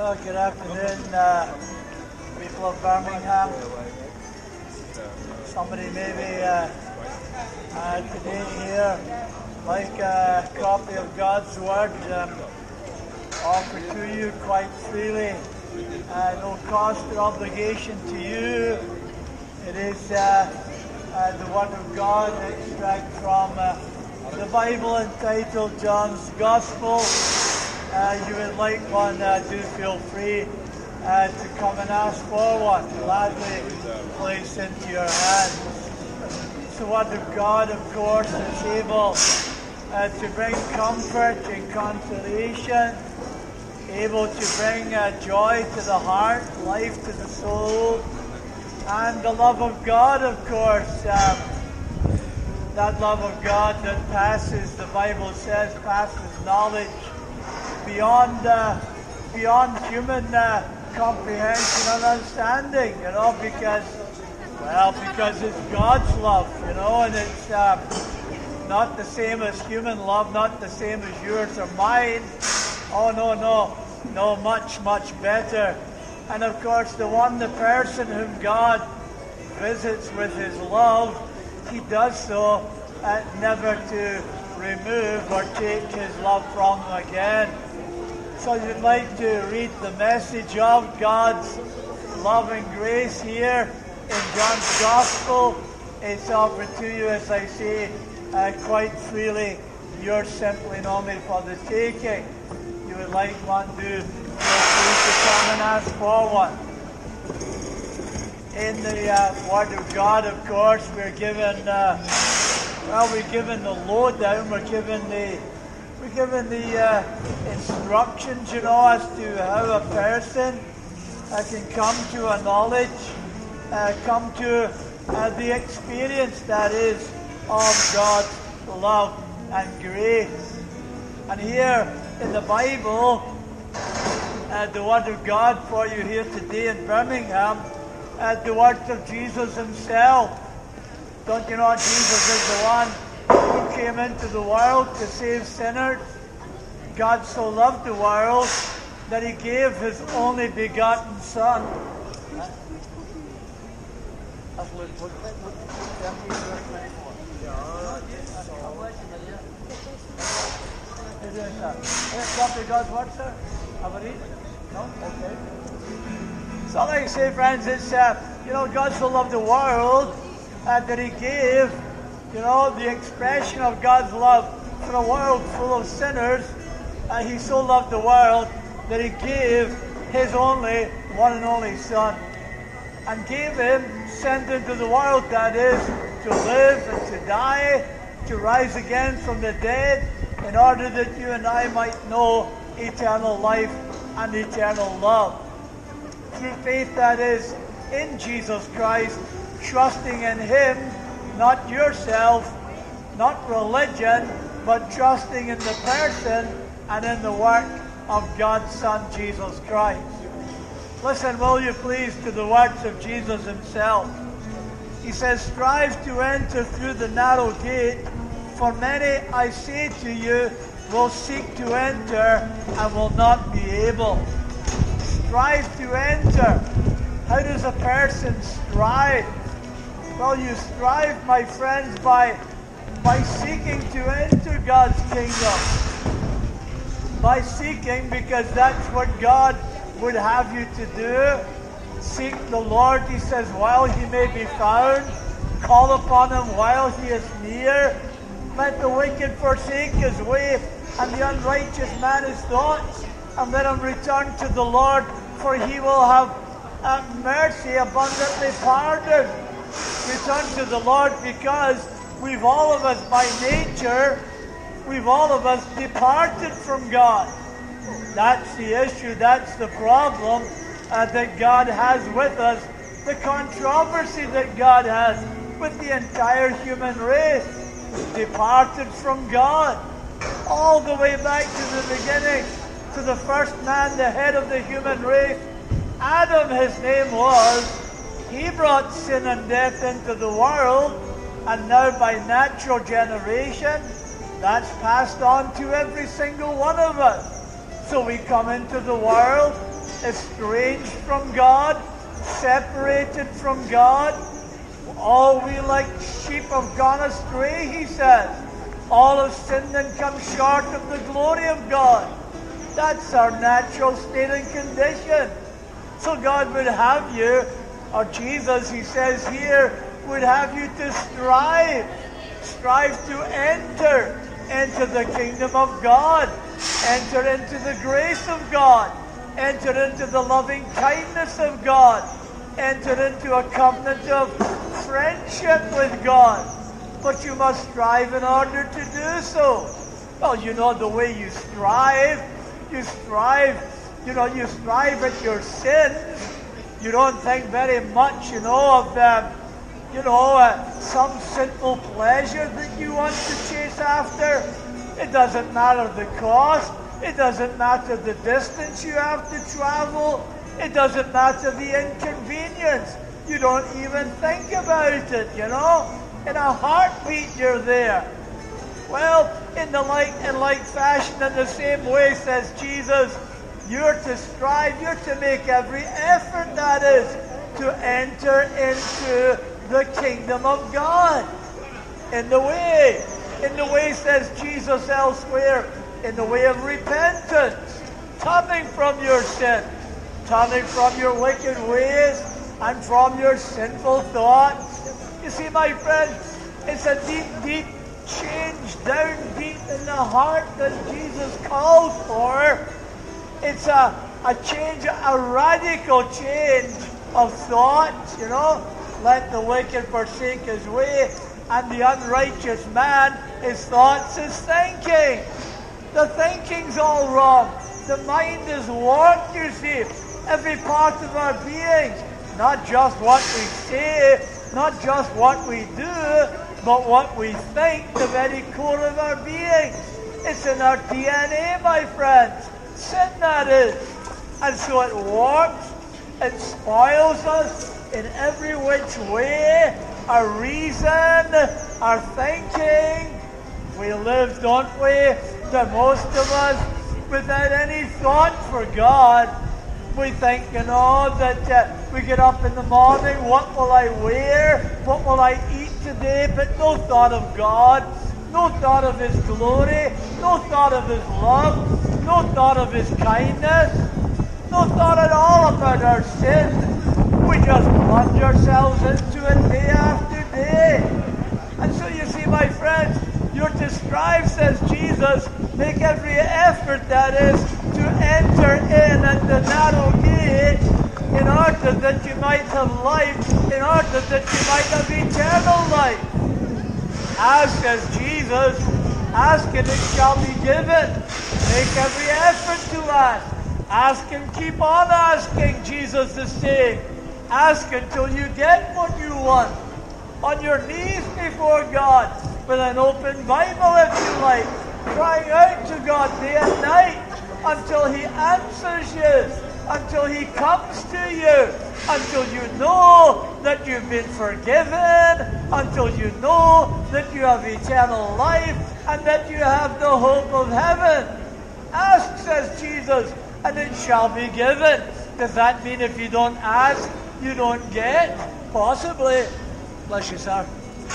Well, good afternoon, people of Birmingham. Somebody maybe today here like a copy of God's Word offered to you quite freely. No cost or obligation to you. It is the Word of God, extract from the Bible entitled John's Gospel. You would like one, do feel free to come and ask for one. Gladly placed into your hands. It's the Word of God, of course, is able to bring comfort and consolation, able to bring joy to the heart, life to the soul, and the love of God, of course. That love of God that passes, the Bible says, passes knowledge beyond human comprehension and understanding, because it's God's love, and it's not the same as human love, not the same as yours or mine. Oh, no, much better. And of course, the person whom God visits with his love, he does so never to remove or take his love from them again. So you'd like to read the message of God's love and grace here in John's Gospel. It's offered to you, as I say, quite freely. Yours simply and only for the taking. You would like one, do feel free to come and ask for one. In the Word of God, of course, we're given the lowdown. We're given the instructions, as to how a person can come to a knowledge, come to the experience that is of God's love and grace. And here in the Bible, the Word of God for you here today in Birmingham, the words of Jesus himself. Don't you know Jesus is the one who came into the world to save sinners? God so loved the world that he gave his only begotten Son. God's word, sir? Have a read? No? Okay. So like I say, friends, it's, God so loved the world that he gave, the expression of God's love for a world full of sinners. He so loved the world that he gave his one and only Son. And gave him, sent into the world, that is, to live and to die, to rise again from the dead, in order that you and I might know eternal life and eternal love. Through faith, that is, in Jesus Christ, trusting in him, not yourself, not religion, but trusting in the person and in the work of God's Son, Jesus Christ. Listen, will you please, to the words of Jesus himself. He says, strive to enter through the narrow gate, for many, I say to you, will seek to enter and will not be able. Strive to enter. How does a person strive? Well, you strive, my friends, by seeking to enter God's kingdom. By seeking, because that's what God would have you to do. Seek the Lord, he says, while he may be found. Call upon him while he is near. Let the wicked forsake his way, and the unrighteous man his thoughts, and let him return to the Lord, for he will have mercy, abundantly pardon. Return to the Lord, because we've all of us by nature, we've all of us departed from God. That's the issue, that's the problem that God has with us, the controversy that God has with the entire human race. Departed from God, all the way back to the beginning, to the first man, the head of the human race, Adam, his name was. He brought sin and death into the world, and now by natural generation, that's passed on to every single one of us. So we come into the world estranged from God, separated from God. All we like sheep have gone astray, he says. All have sinned and come short of the glory of God. That's our natural state and condition. So God would have you, or Jesus, he says here, would have you to strive to enter into the kingdom of God, enter into the grace of God, enter into the loving kindness of God, enter into a covenant of friendship with God. But you must strive in order to do so. Well, you know the way you strive at your sins. You don't think very much, of them. Some sinful pleasure that you want to chase after. It doesn't matter the cost. It doesn't matter the distance you have to travel. It doesn't matter the inconvenience. You don't even think about it, In a heartbeat, you're there. Well, in like fashion, in the same way, says Jesus, you're to strive, you're to make every effort, that is, to enter into the kingdom of God. In the way, says Jesus elsewhere, in the way of repentance, turning from your sin, turning from your wicked ways, and from your sinful thoughts. You see, my friend, it's a deep, deep change down deep in the heart that Jesus calls for. It's a change, a radical change of thought, Let the wicked forsake his way, and the unrighteous man, his thoughts, his thinking. The thinking's all wrong. The mind is warped, you see. Every part of our being, not just what we say, not just what we do, but what we think, the very core of our being. It's in our DNA, my friends. Sin, that is. And so it warps, it spoils us in every which way. Our reason, our thinking. We live, don't we, the most of us, without any thought for God. We think, that we get up in the morning, what will I wear? What will I eat today? But no thought of God, no thought of His glory, no thought of His love, no thought of His kindness, no thought at all about our sin. We just plunge ourselves into it day after day. And so you see, my friends, you're to strive, says Jesus, make every effort, that is, to enter in at the narrow gate, in order that you might have life, in order that you might have eternal life. Ask, says Jesus, ask and it shall be given. Make every effort to ask. Ask and keep on asking, Jesus is saying. Ask until you get what you want. On your knees before God, with an open Bible if you like, crying out to God day and night until He answers you, until He comes to you, until you know that you've been forgiven, until you know that you have eternal life and that you have the hope of heaven. Ask, says Jesus, and it shall be given. Does that mean if you don't ask, you don't get? Possibly. Bless you, sir.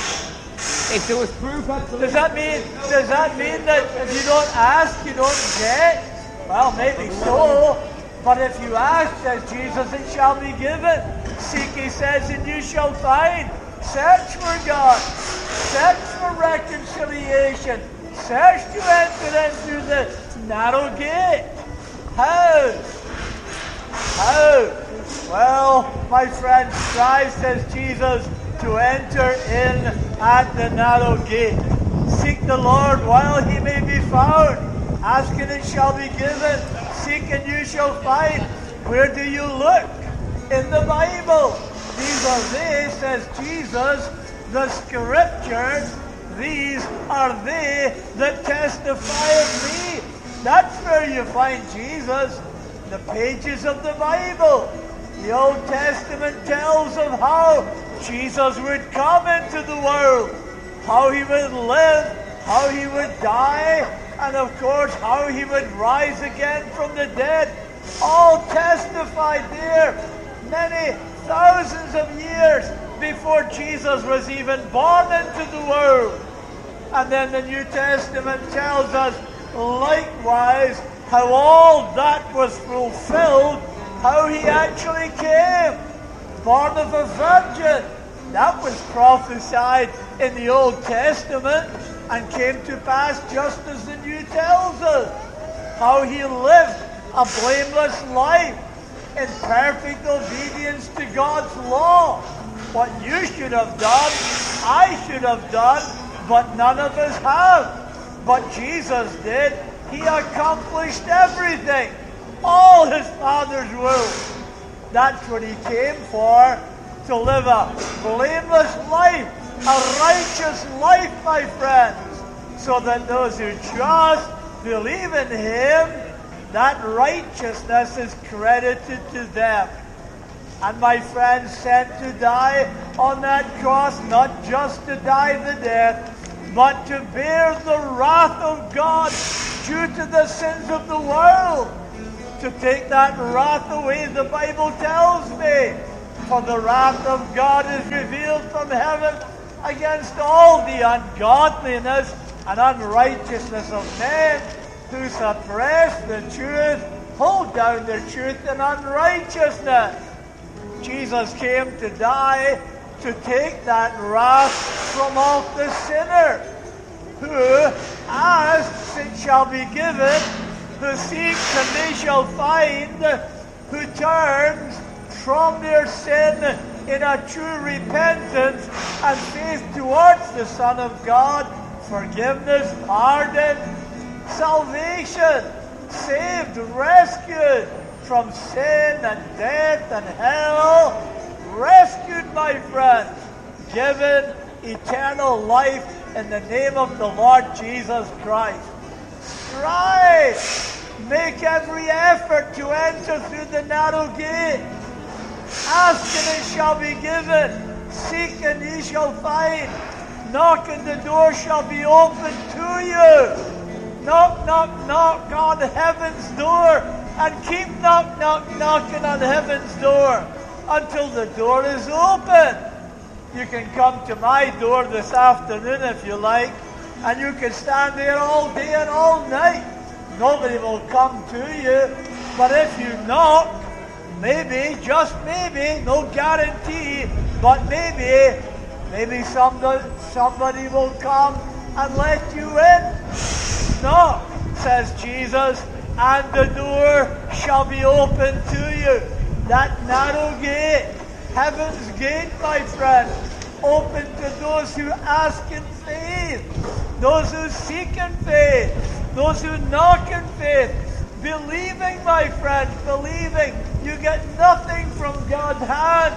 If there was proof, Does that mean that if you don't ask, you don't get? Well, maybe so. But if you ask, says Jesus, it shall be given. Seek, He says, and you shall find. Search for God. Search for reconciliation. Search to enter into the narrow gate. How? Well, my friend, strive, says Jesus, to enter in at the narrow gate. Seek the Lord while He may be found. Ask and it shall be given. Seek and you shall find. Where do you look? In the Bible. These are they, says Jesus, the Scriptures. These are they that testify of me. That's where you find Jesus. The pages of the Bible. The Old Testament tells of how Jesus would come into the world, how He would live, how He would die, and of course how He would rise again from the dead all testified there many thousands of years before Jesus was even born into the world. And then the New Testament tells us likewise how all that was fulfilled, how he actually came, born of a virgin. That was prophesied in the Old Testament and came to pass just as the New tells us. How he lived a blameless life in perfect obedience to God's law. What you should have done, I should have done, but none of us have. But Jesus did. He accomplished everything. All his Father's will. That's what he came for. To live a blameless life. A righteous life, my friends. So that those who trust, believe in him, that righteousness is credited to them. And my friends, sent to die on that cross, not just to die the death, but to bear the wrath of God due to the sins of the world. To take that wrath away, the Bible tells me. For the wrath of God is revealed from heaven against all the ungodliness and unrighteousness of men who suppress the truth, hold down the truth in unrighteousness. Jesus came to die to take that wrath from off the sinner. Who asks, it shall be given. Who seeks, and they shall find. Who turns from their sin in a true repentance and faith towards the Son of God, forgiveness, pardon, salvation, saved, rescued from sin and death and hell, rescued, my friends, given eternal life in the name of the Lord Jesus Christ. Strive, make every effort to enter through the narrow gate. Ask and it shall be given. Seek and ye shall find. Knock and the door shall be opened to you. Knock, knock, knock on heaven's door. And keep knock, knock, knocking on heaven's door until the door is open. You can come to my door this afternoon if you like. And you can stand there all day and all night. Nobody will come to you. But if you knock, maybe, just maybe, no guarantee, but maybe somebody will come and let you in. Knock, says Jesus, and the door shall be open to you. That narrow gate, heaven's gate, my friend, open to those who ask in faith, those who seek in faith, those who knock in faith, believing, my friends, believing. You get nothing from God's hand.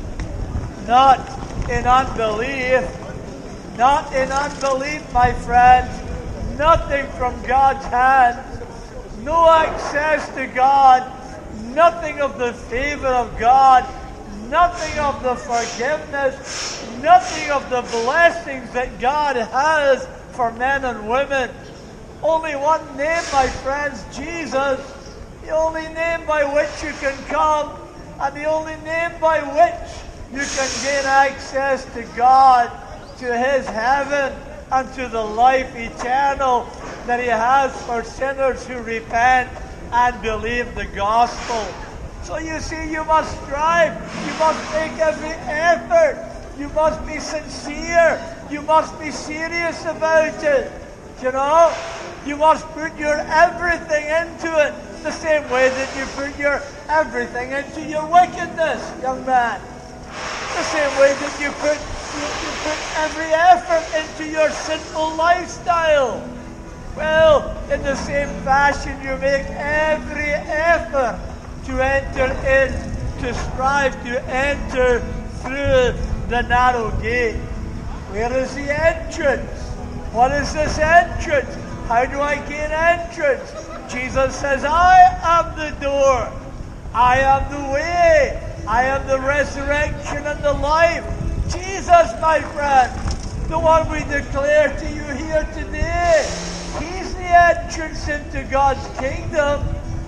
Not in unbelief. Not in unbelief, my friends. Nothing from God's hand. No access to God. Nothing of the favor of God. Nothing of the forgiveness. Nothing of the blessings that God has for men and women. Only one name, my friends, Jesus. The only name by which you can come, and the only name by which you can gain access to God, to his heaven, and to the life eternal that he has for sinners who repent and believe the gospel. So you see, you must strive. You must make every effort. You must be sincere. You must be serious about it. You know? You must put your everything into it. The same way that you put your everything into your wickedness, young man. The same way that you put every effort into your sinful lifestyle. Well, in the same fashion, you make every effort to enter in, to strive to enter through the narrow gate. Where is the entrance? What is this entrance? How do I gain entrance? Jesus says, I am the door. I am the way. I am the resurrection and the life. Jesus, my friend, the one we declare to you here today. He's the entrance into God's kingdom.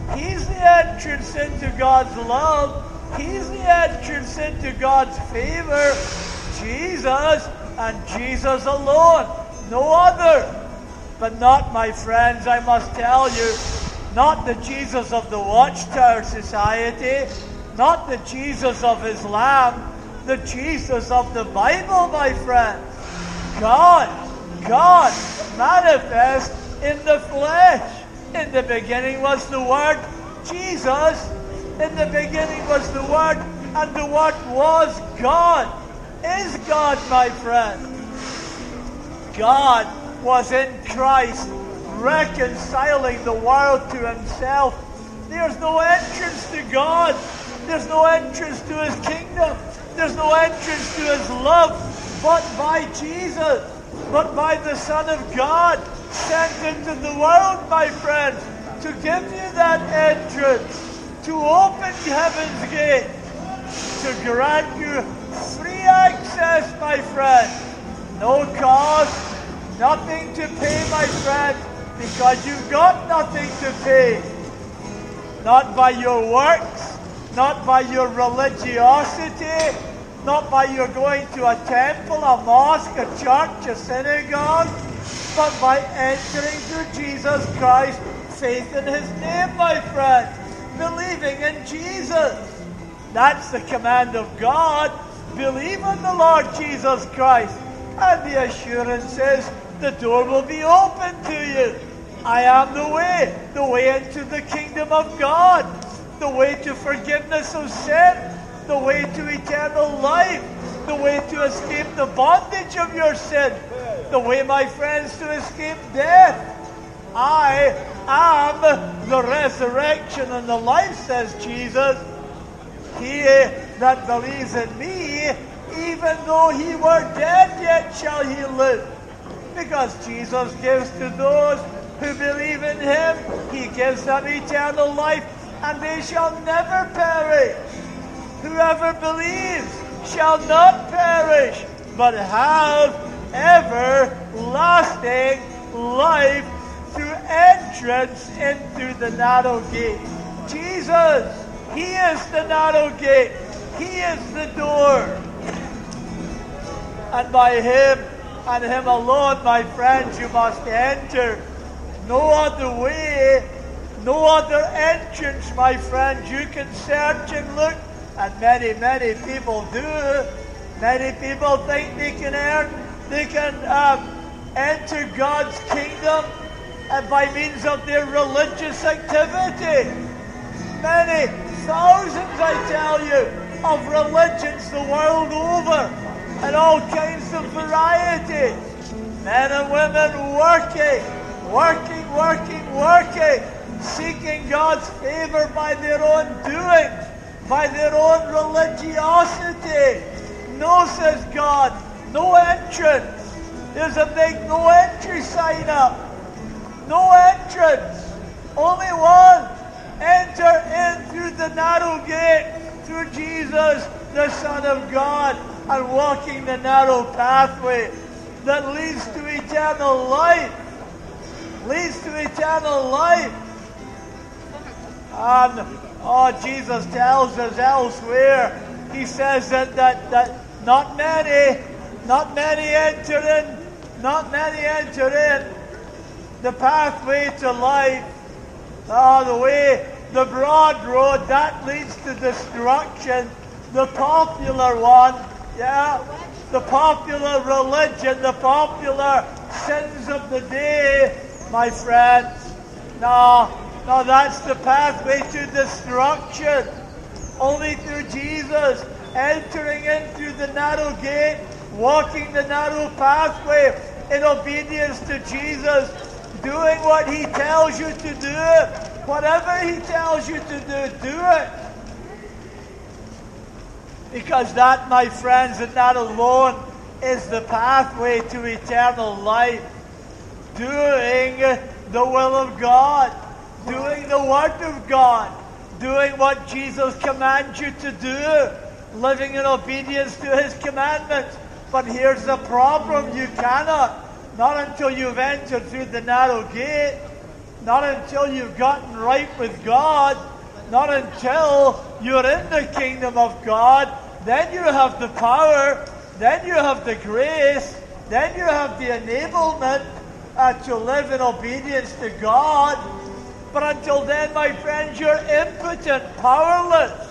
He's the entrance into God's love. He's the entrance into God's favor. Jesus and Jesus alone. No other. But not, my friends, I must tell you, not the Jesus of the Watchtower Society, not the Jesus of Islam, the Jesus of the Bible, my friends. God manifest in the flesh. In the beginning was the Word, Jesus. In the beginning was the Word, and the Word was God. Is God, my friend. God was in Christ, reconciling the world to himself. There's no entrance to God. There's no entrance to his kingdom. There's no entrance to his love but by Jesus, but by the Son of God, sent into the world, my friends, to give you that entrance, to open heaven's gate, to grant you free access, my friend. No cost, nothing to pay, my friend, because you've got nothing to pay. Not by your works, not by your religiosity, not by your going to a temple, a mosque, a church, a synagogue, but by entering through Jesus Christ, faith in his name, my friend, believing in Jesus. That's the command of God. Believe in the Lord Jesus Christ. And the assurance is the door will be open to you. I am the way into the kingdom of God, the way to forgiveness of sin, the way to eternal life, the way to escape the bondage of your sin, the way, my friends, to escape death. I am the resurrection and the life, says Jesus. He that believes in me, even though he were dead, yet shall he live. Because Jesus gives to those who believe in him, he gives them eternal life, and they shall never perish. Whoever believes shall not perish, but have everlasting life through entrance into the narrow gate. Jesus, he is the narrow gate. He is the door. And by him and him alone, my friends, you must enter. No other way, no other entrance, my friends. You can search and look, and many, many people do. Many people think they can enter God's kingdom by means of their religious activity. Many thousands, I tell you, of religions the world over, and all kinds of varieties. Men and women working, seeking God's favor by their own doings, by their own religiosity. No, says God, no entrance. There's a big no entry sign up. No entrance. Only one. Enter in through the narrow gate, through Jesus, the Son of God, and walking the narrow pathway that leads to eternal life. Leads to eternal life. And Jesus tells us elsewhere, he says that not many enter in the pathway to life. The broad road, that leads to destruction. The popular one, the popular religion, the popular sins of the day, my friends. No, that's the pathway to destruction. Only through Jesus, entering in through the narrow gate, walking the narrow pathway in obedience to Jesus, doing what he tells you to do. Whatever he tells you to do it. Because that, my friends, and that alone is the pathway to eternal life. Doing the will of God. Doing the Word of God. Doing what Jesus commands you to do. Living in obedience to his commandments. But here's the problem. You cannot. Not until you've entered through the narrow gate. not until you've gotten right with God, not until you're in the kingdom of God, then you have the power, then you have the grace, then you have the enablement to live in obedience to God. But until then, my friends, you're impotent, powerless.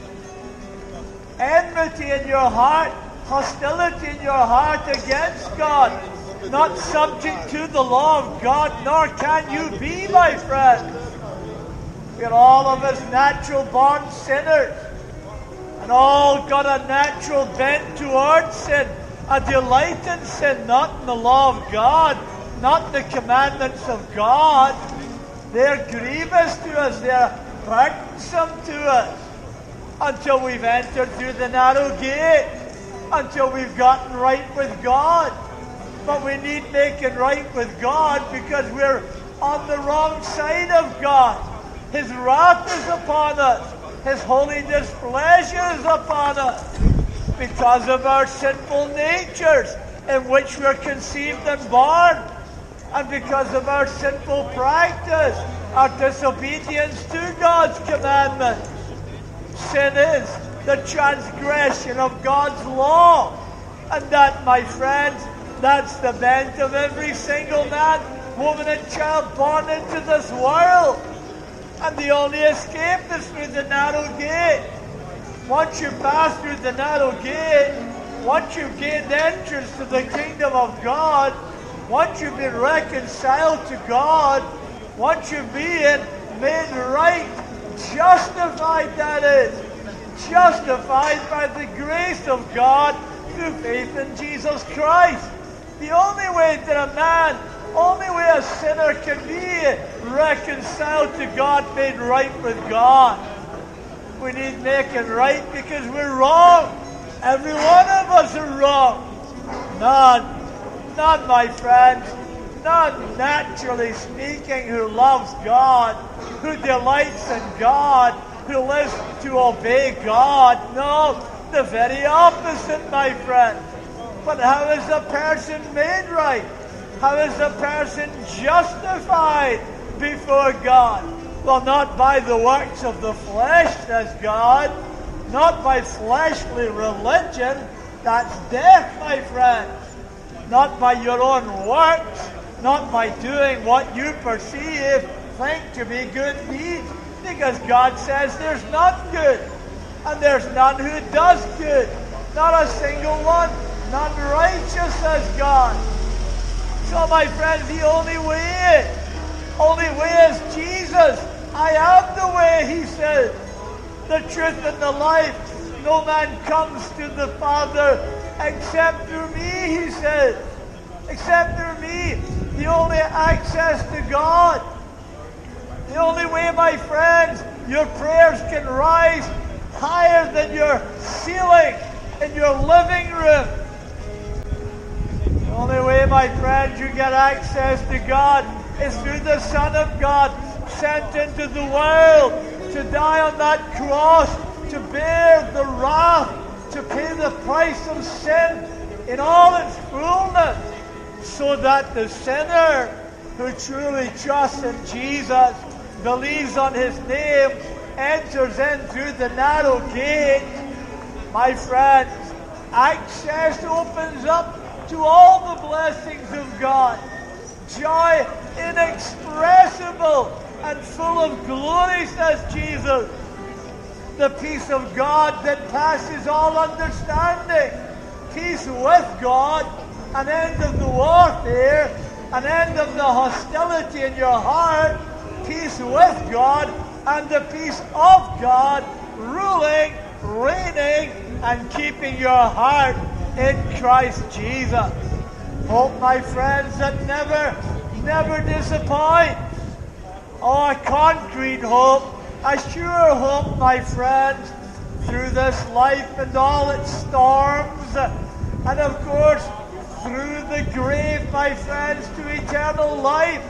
Enmity in your heart, hostility in your heart against God, not subject to the law of God, nor can you be, my friends. We're all of us natural born sinners, and all got a natural bent towards sin, a delight in sin, not in the law of God, not the commandments of God. They're grievous to us, they're burdensome to us, until we've entered through the narrow gate, until we've gotten right with God. But we need making right with God because we're on the wrong side of God. His wrath is upon us. His holy displeasure is upon us because of our sinful natures in which we're conceived and born, and because of our sinful practice, our disobedience to God's commandments. Sin is the transgression of God's law. And that, my friends, that's the bent of every single man, woman, and child born into this world. And the only escape is through the narrow gate. Once you pass through the narrow gate, once you've gained entrance to the kingdom of God, once you've been reconciled to God, once you've been made right, justified, that is, justified by the grace of God through faith in Jesus Christ. The only way that a man, only way a sinner can be reconciled to God, made right with God. We need making right because we're wrong. Every one of us are wrong. None, my friends, none, naturally speaking, who loves God, who delights in God, who lives to obey God. No, the very opposite, my friends. But how is a person made right? How is a person justified before God? Well, not by the works of the flesh, says God. Not by fleshly religion. That's death, my friends. Not by your own works. Not by doing what you think to be good deeds. Because God says there's none good. And there's none who does good. Not a single one. None righteous, says God. So, my friends, the only way is Jesus. I am the way, he says, the truth and the life. No man comes to the Father except through me, he says. Except through me. The only access to God. The only way, my friends, your prayers can rise higher than your ceiling in your living room. The only way, my friends, you get access to God is through the Son of God, sent into the world to die on that cross, to bear the wrath, to pay the price of sin in all its fullness, so that the sinner who truly trusts in Jesus, believes on his name, enters in through the narrow gate. My friends, access opens up to all the blessings of God. Joy inexpressible and full of glory, says Jesus. The peace of God that passes all understanding. Peace with God, an end of the warfare, an end of the hostility in your heart. Peace with God and the peace of God ruling, reigning, and keeping your heart in Christ Jesus. Hope, my friends, that never disappoints. Oh, a concrete hope, a sure hope, my friends, through this life and all its storms, and of course, through the grave, my friends, to eternal life.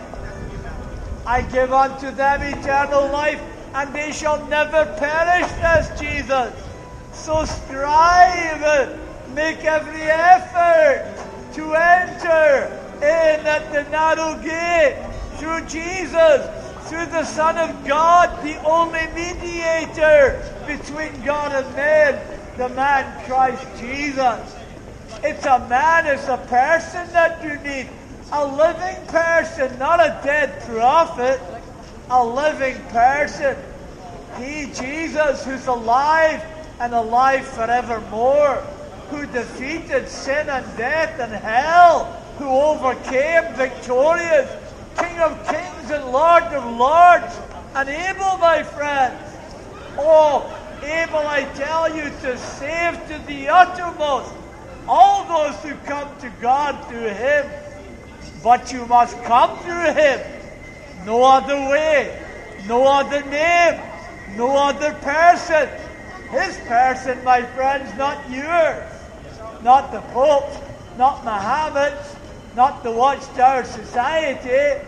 I give unto them eternal life, and they shall never perish, says Jesus. So strive, make every effort to enter in at the narrow gate through Jesus, through the Son of God, the only mediator between God and man, the man Christ Jesus. It's a man, it's a person that you need. A living person, not a dead prophet. A living person. He, Jesus, who's alive and alive forevermore, who defeated sin and death and hell, who overcame victorious, King of kings and Lord of lords, and able, my friends, oh, able, I tell you, to save to the uttermost all those who come to God through Him. But you must come through Him. No other way, no other name, no other person. His person, my friends, not yours. Not the Pope, not Muhammad's, not the Watchtower Society,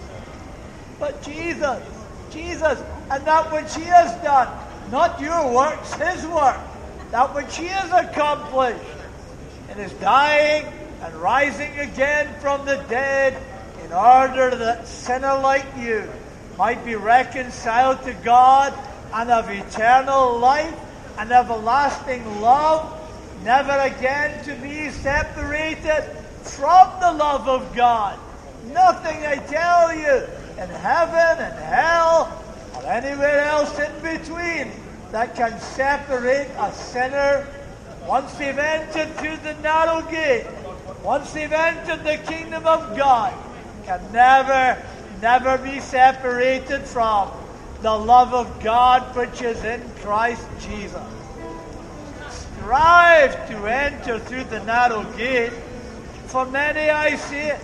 but Jesus. Jesus, and that which He has done. Not your works, His work. That which He has accomplished in His dying and rising again from the dead, in order that a sinner like you might be reconciled to God and have eternal life and everlasting love, never again to be separated from the love of God. Nothing, I tell you, in heaven and hell or anywhere else in between that can separate a sinner once they've entered through the narrow gate, once they've entered the kingdom of God, can never be separated from the love of God which is in Christ Jesus. Strive to enter through the narrow gate, for many I say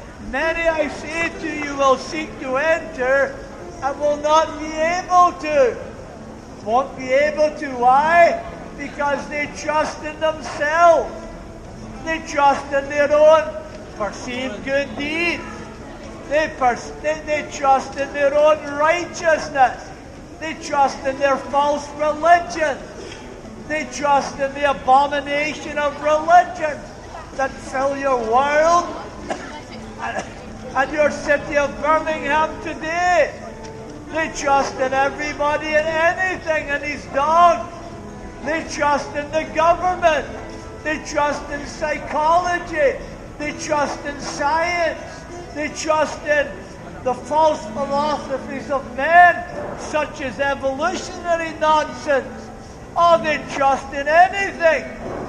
to you will seek to enter and will not be able to. Won't be able to. Why? Because they trust in themselves. They trust in their own perceived good deeds. They trust in their own righteousness. They trust in their false religion. They trust in the abomination of religion that fill your world and your city of Birmingham today. They trust in everybody and anything and his dog. They trust in the government. They trust in psychology. They trust in science. They trust in the false philosophies of men, such as evolutionary nonsense. Oh, they trust in anything,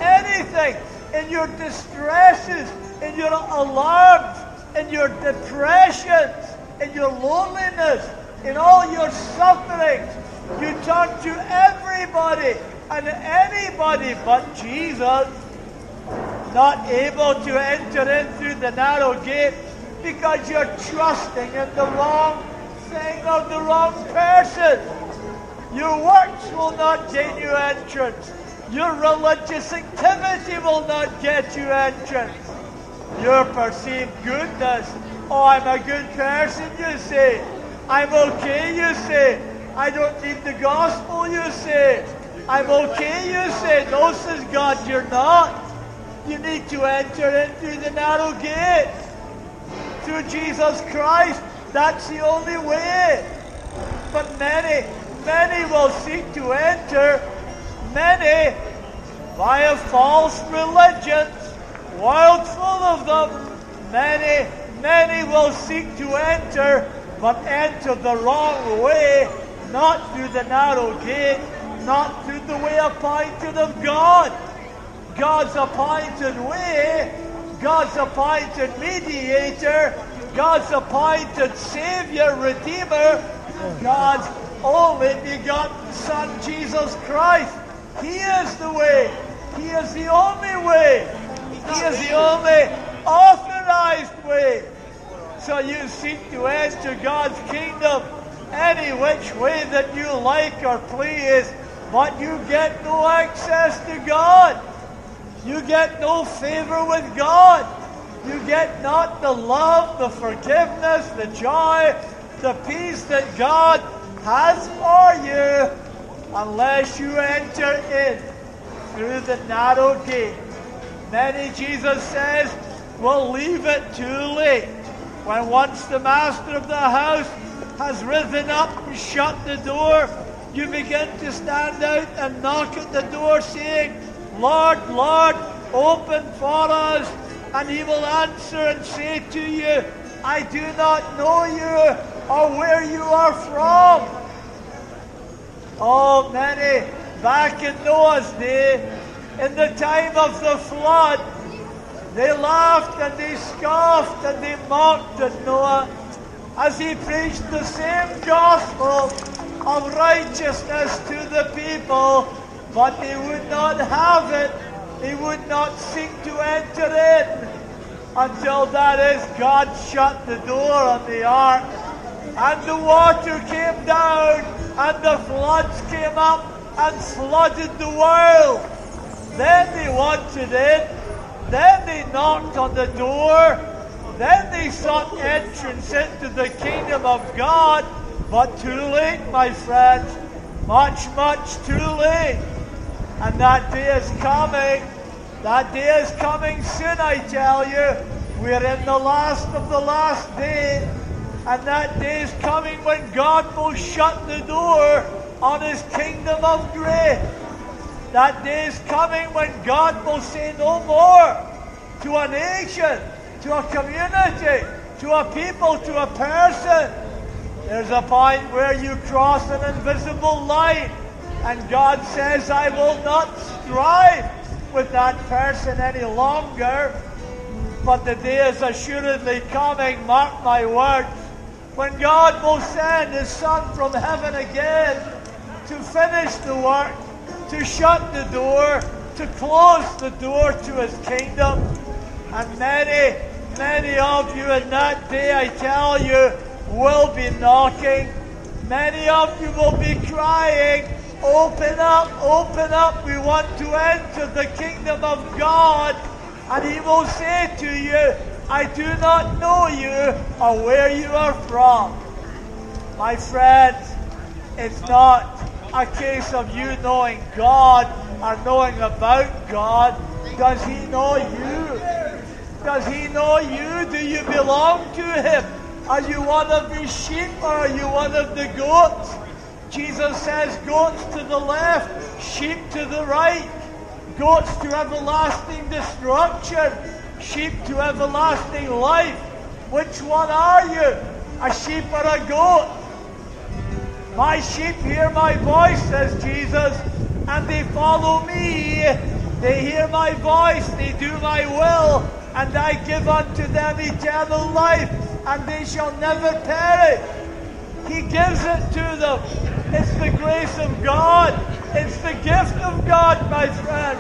in your distresses, in your alarms, in your depressions, in your loneliness, in all your sufferings. You turn to everybody and anybody but Jesus. Not able to enter in through the narrow gate because you're trusting in the wrong thing or the wrong person. Your works will not gain you entrance. Your religious activity will not get you entrance. Your perceived goodness. Oh, I'm a good person, you say. I'm okay, you say. I don't need the gospel, you say. I'm okay, you say. No, says God, you're not. You need to enter in through the narrow gate. Through Jesus Christ. That's the only way. But many will seek to enter. Many via false religions. World full of them. Many will seek to enter, but enter the wrong way. Not through the narrow gate. Not through the way appointed of God. God's appointed way, God's appointed mediator, God's appointed Savior, Redeemer, God's only begotten Son, Jesus Christ. He is the way. He is the only way. He is the only authorized way. So you seek to enter God's kingdom any which way that you like or please, but you get no access to God. You get no favor with God. You get not the love, the forgiveness, the joy, the peace that God has for you unless you enter in through the narrow gate. Many, Jesus says, will leave it too late. When once the master of the house has risen up and shut the door, you begin to stand out and knock at the door saying, Lord, Lord, open for us. And he will answer and say to you, I do not know you or where you are from. Oh, many back in Noah's day, in the time of the flood, they laughed and they scoffed and they mocked at Noah as he preached the same gospel of righteousness to the people, but they would not have it. They would not seek to enter in until, that is, God shut the door on the ark and the water came down and the floods came up and flooded the world. Then they wanted in. Then they knocked on the door. Then they sought entrance into the kingdom of God. But too late, my friends. Much, much too late. And that day is coming. That day is coming soon, I tell you. We're in the last of the last day. And that day is coming when God will shut the door on his kingdom of grace. That day is coming when God will say no more to a nation, to a community, to a people, to a person. There's a point where you cross an invisible line and God says, I will not strive with that person any longer. But the day is assuredly coming, mark my words, when God will send his Son from heaven again to finish the work, to shut the door, to close the door to his kingdom. And many, many of you in that day, I tell you, will be knocking. Many of you will be crying, open up, we want to enter the kingdom of God. And he will say to you, I do not know you or where you are from. My friends, it's not a case of you knowing God or knowing about God. Does he know you? Does he know you? Do you belong to him? Are you one of his sheep or are you one of the goats? Jesus says goats to the left, sheep to the right. Goats to everlasting destruction, sheep to everlasting life. Which one are you? A sheep or a goat? My sheep hear my voice, says Jesus, and they follow me. They hear my voice, they do my will, and I give unto them eternal life, and they shall never perish. He gives it to them. It's the grace of God. It's the gift of God, my friend.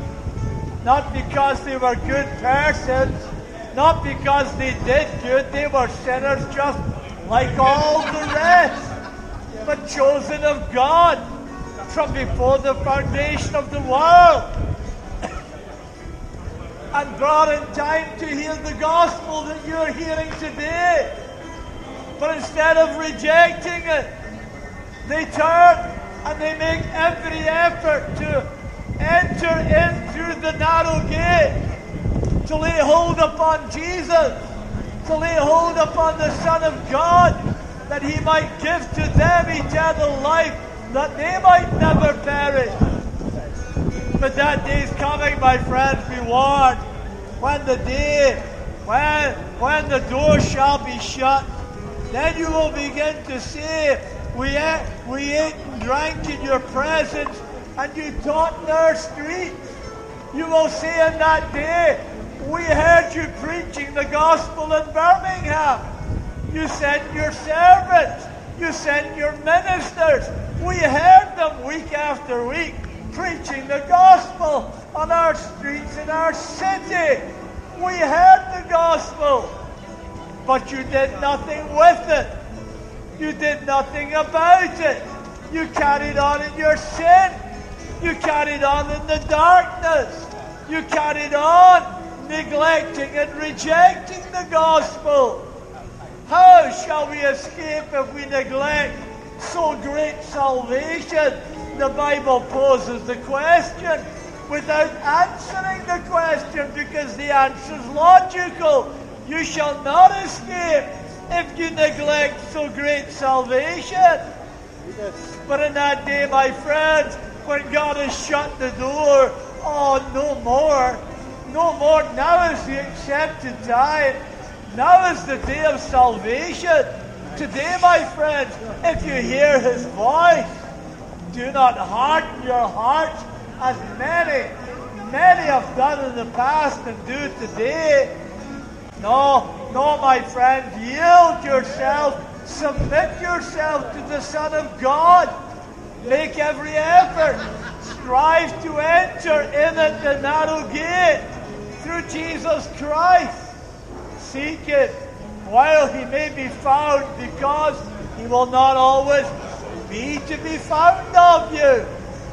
Not because they were good persons, not because they did good, they were sinners just like all the rest, but chosen of God from before the foundation of the world and brought in time to hear the gospel that you're hearing today. But instead of rejecting it, they turn and they make every effort to enter in through the narrow gate, to lay hold upon Jesus, to lay hold upon the Son of God, that he might give to them eternal life, that they might never perish. But that day is coming, my friends, be warned, when the day, when the door shall be shut, then you will begin to say, we ate and drank in your presence, and you taught in our streets. You will say in that day, we heard you preaching the gospel in Birmingham. You sent your servants. You sent your ministers. We heard them week after week preaching the gospel on our streets in our city. We heard the gospel, but you did nothing with it. You did nothing about it. You carried on in your sin. You carried on in the darkness. You carried on neglecting and rejecting the gospel. How shall we escape if we neglect so great salvation? The Bible poses the question without answering the question, because the answer is logical. You shall not escape if you neglect so great salvation. But in that day, my friends, when God has shut the door, oh, no more. No more. Now is the accepted time. Now is the day of salvation. Today, my friends, if you hear His voice, do not harden your hearts as many have done in the past and do today. No, my friends, yield yourself, submit yourself to the Son of God. Make every effort. Strive to enter in at the narrow gate through Jesus Christ. Seek it while He may be found, because He will not always be to be found of you.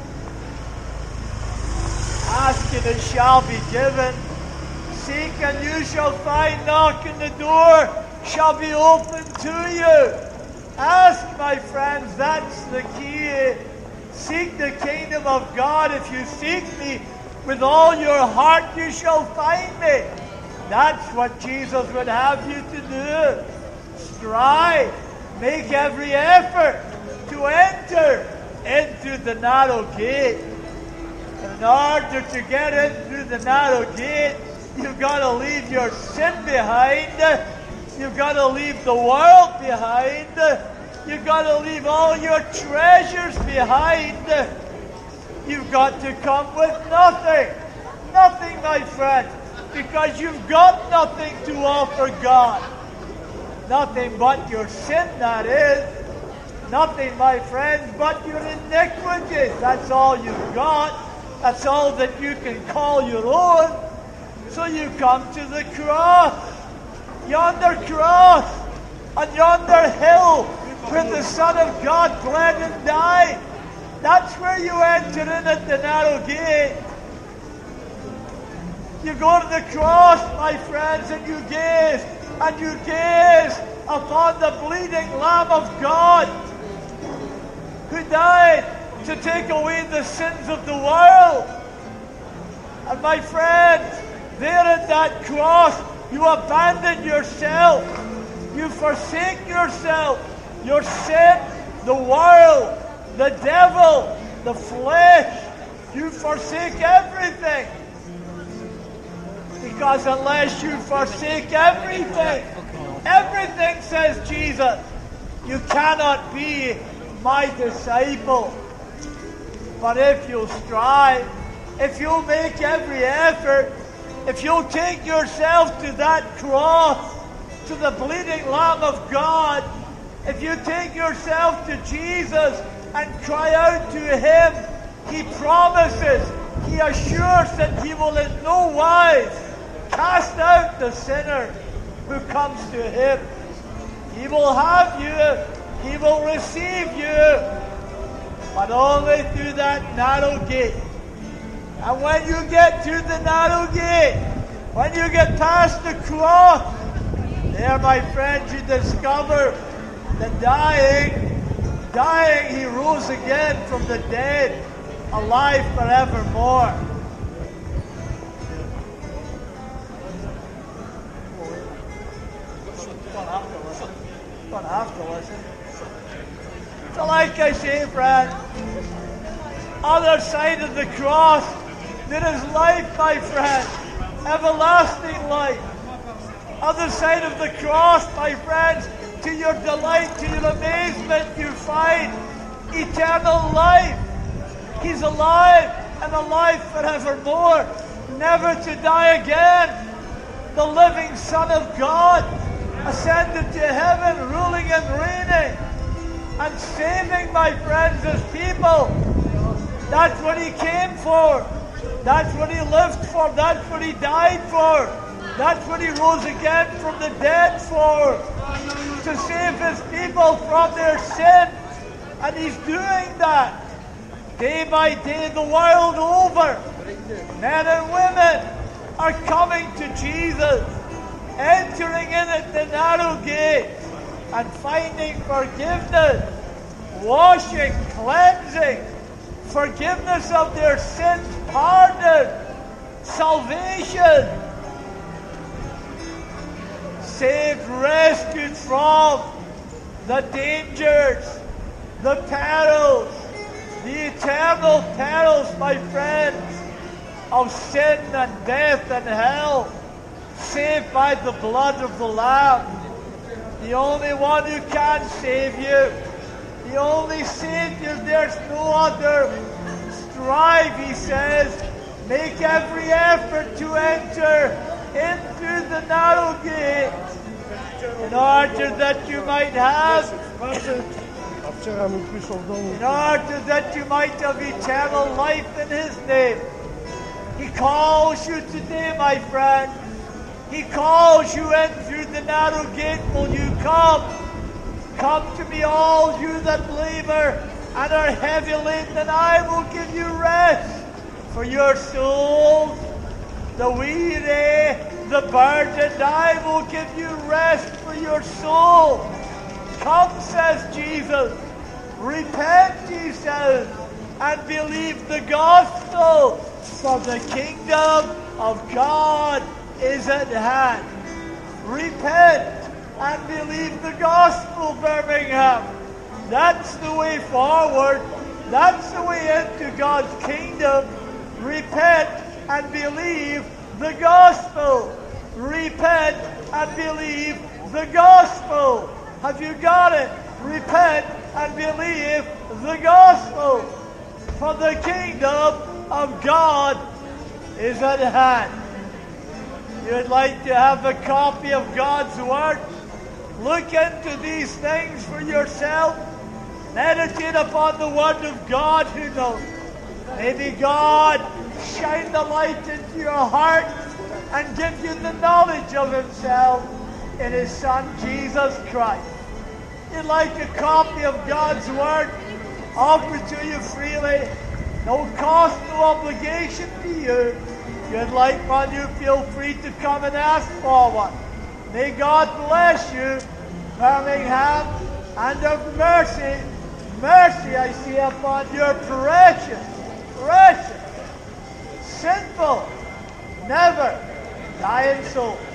Ask and it shall be given. Seek and you shall find. Knock and the door shall be opened to you. Ask, my friends, that's the key. Seek the kingdom of God. If you seek me with all your heart, you shall find me. That's what Jesus would have you to do. Strive. Make every effort to enter into the narrow gate. In order to get in through the narrow gate, you've got to leave your sin behind. You've got to leave the world behind. You've got to leave all your treasures behind. You've got to come with nothing. Nothing, my friend, because you've got nothing to offer God. Nothing but your sin, that is. Nothing, my friends, but your iniquity. That's all you've got. That's all that you can call your own. So you come to the cross. Yonder cross on yonder hill where the Son of God bled and died. That's where you enter in at the narrow gate. You go to the cross, my friends, and you gaze upon the bleeding Lamb of God who died to take away the sins of the world. And my friends, there in that cross, you abandon yourself. You forsake yourself, your sin, the world, the devil, the flesh. You forsake everything. Because unless you forsake everything, says Jesus, you cannot be my disciple. But if you'll strive, if you'll make every effort, if you'll take yourself to that cross, to the bleeding Lamb of God, if you take yourself to Jesus and cry out to Him, He promises, He assures that He will in no wise cast out the sinner who comes to Him. He will have you, He will receive you, but only through that narrow gate. And when you get to the narrow gate, when you get past the cross, there, my friends, you discover that dying, He rose again from the dead, alive forevermore. Don't have to listen. So like I say, friend, other side of the cross, there is life, my friend, everlasting life. Other side of the cross, my friends, to your delight, to your amazement, you find eternal life. He's alive and alive forevermore, never to die again. The living Son of God ascended to heaven, ruling and reigning, and saving, my friends, His people. That's what He came for. That's what He lived for. That's what He died for. That's what He rose again from the dead for. To save His people from their sins. And He's doing that. Day by day, the world over, men and women are coming to Jesus, entering in at the narrow gate and finding forgiveness, washing, cleansing, forgiveness of their sins, pardon, salvation. saved, rescued from the dangers, the perils, the eternal perils, my friends, of sin and death and hell, saved by the blood of the Lamb. The only one who can save you, the only Savior, there's no other. Strive, he says, make every effort to enter in through the narrow gate, in order that you might have, in order that you might have eternal life in his name. He calls you today, my friend. He calls you in through the narrow gate. Will you come? Come to me, all you that labor and are heavy laden, and I will give you rest for your souls. The weary, the burdened, I will give you rest for your soul. Come, says Jesus. Repent, he says, and believe the gospel, for the kingdom of God is at hand. Repent and believe the gospel, Birmingham. That's the way forward. That's the way into God's kingdom. Repent and believe the gospel. Repent and believe the gospel. Have you got it? Repent and believe the gospel. For the kingdom of God is at hand. You'd like to have a copy of God's Word? Look into these things for yourself. Meditate upon the Word of God, who knows. Maybe God shine the light into your heart and give you the knowledge of himself in his Son, Jesus Christ. You'd like a copy of God's Word? Offered to you freely. No cost, no obligation to you. You'd like one, you feel free to come and ask for one. May God bless you, Birmingham, and of mercy, mercy I see upon your precious, sinful, never dying soul.